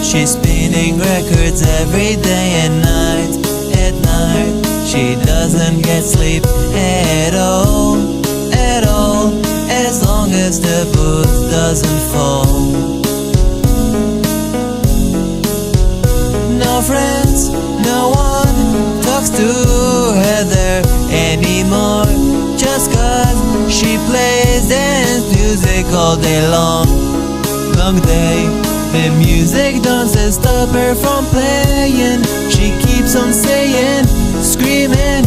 She's spinning records every day and night. At night, she doesn't get sleep at all, at all, as long as the booth doesn't fall. No friends, no one talks to her there anymore, just 'cause she plays dance music all day long. Long day, the music doesn't stop her from playing. She keeps on saying, screaming,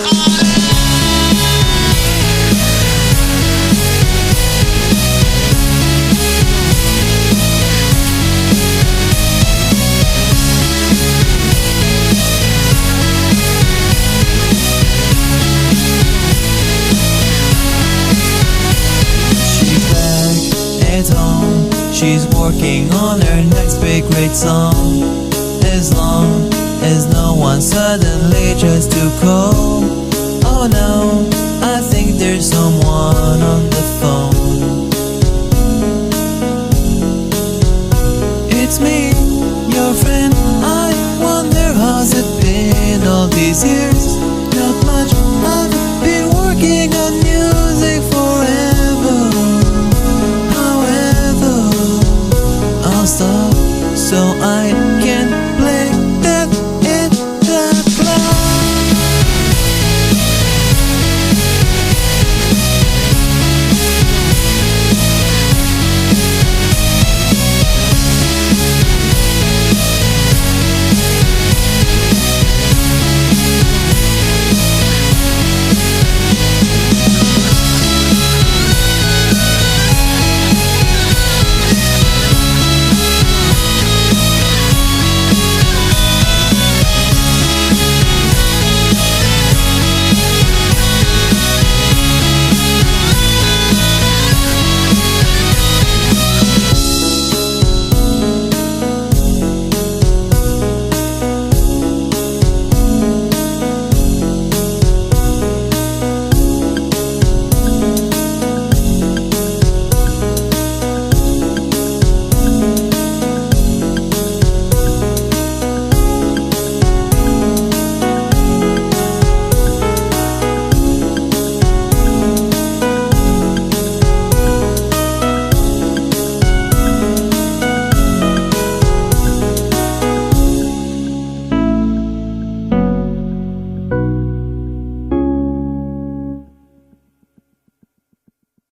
at home. She's working on her next big great song. As long as no one suddenly tries to call. Oh no, I think there's someone on the phone. It's me, your friend. I wonder how's it been all these years. Not much, I've been working on music forever. Stop so I can